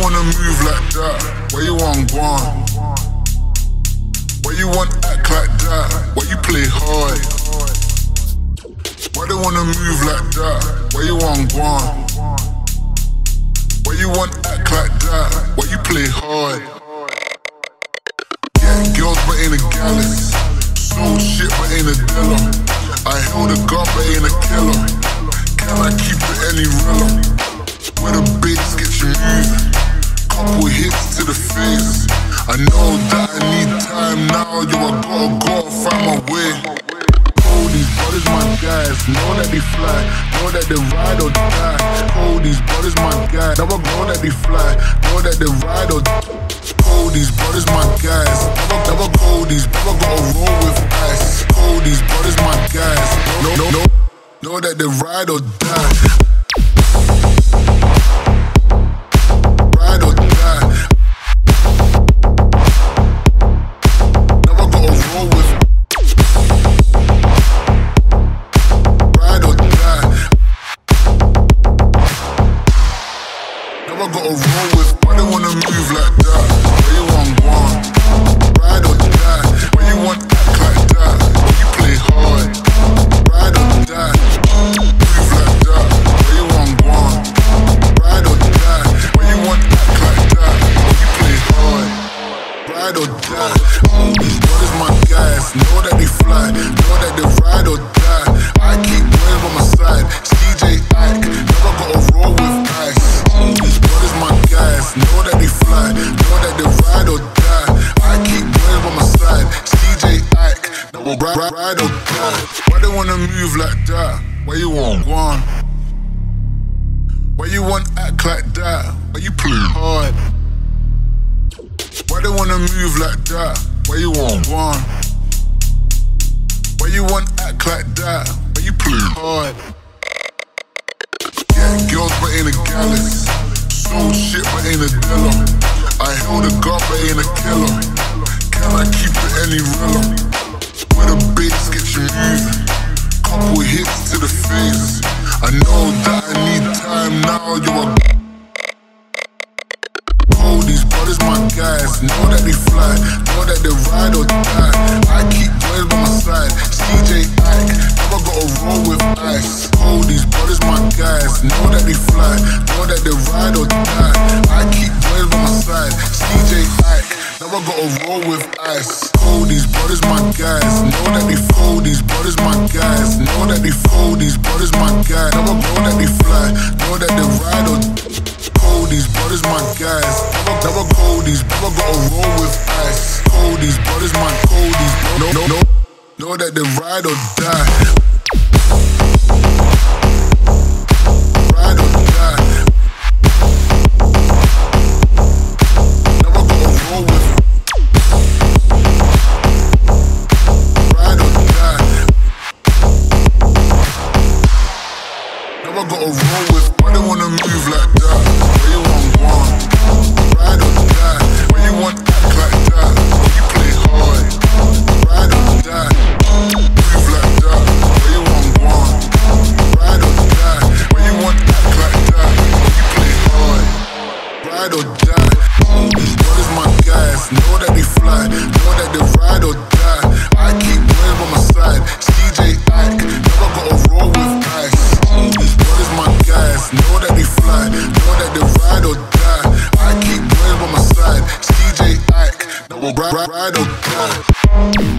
wanna move like that? Why you want one? Why you want act like that? Why you play hard? Why they wanna move like that? Why you want one? Why you want act like that? Why you play hard? Getting girls but ain't a gallus. Sold shit but ain't a dealer. I held a gun but ain't a killer. Can I keep it any realer? Where the bigs get you moving. Couple hits to the face. I know that I need time now. Yo, I gotta find my way. Oh, these brothers my guys. Know that they fly. Know that they ride or die. Oh, these brothers my guys. Now I know that they fly. Know that they ride or die. Oh, these brothers my guys. Never go. These brothers gotta roll with ice. Oh, these brothers my guys. No. Know that they ride or die. Ride or die. Never gotta roll with. Ride or die. Never gotta roll with. Why they wanna move like that? Why you want one? Ride or die. Why you want act like that? Why you play hard? Ride or die. Move like that. Why you want one? Ride or die. Why you want act like that? Why you play hard? Ride or die. Oh, these brothers my guys. Know that they fly. Know that they ride or die. I keep boys by my side. CJ Ike. Never gotta roll with ice. Oh, these brothers my guys. Know that they fly. Know that they ride or die. I keep boys by my side. CJ Ike. Never ride or die. Why they wanna move like that? Why you want one? Why you want act like that? Why you play hard? Why they wanna move like that? Why you want one? Why you want act like that? Why you play hard? Getting girls but ain't a gallus. Sold shit but ain't a dealer. I held a gun but ain't a killer. Can I keep it any realer? Where the bigs get you moving. Couple hits to the face. I know that I need time now. Yo, oh, these brothers my guys. Know that they fly. Know that they ride or die. I keep boys by my side. CJ Ike. Never gotta roll with ice. Oh, these brothers my guys. Know that they fly. Know that they ride or die. I keep boys by my side. CJ Ike. Never gotta roll with ice. Oh, these brothers my guys. Know that they fold. These brothers my guys. Know that they fold. These brothers my guys. Never know that they fly. Know that they ride or oh, these brothers my guys. Never go. These brothers gotta roll with ice. Oh, these brothers my cold. These no. Know that they ride or die. Ride or die. Never gotta roll with. Ride or die. Never gotta roll with. Why they wanna move like that? Why you want one? Ride or die. Why you want act like that? Why you play hard? Ride or die. Move like that. Why you want one? Ride or die. Why you want act like that? Why you play hard? Ride or die. Oh, these brothers my guys. Know that they fly. Know that they ride or die. I keep boys by my side. CJ Ike. Never gotta roll with ice. Oh, these brothers my guys. Know that they fly. Know that they ride or die. I keep boys by my side. CJ Ike. Never ride or die.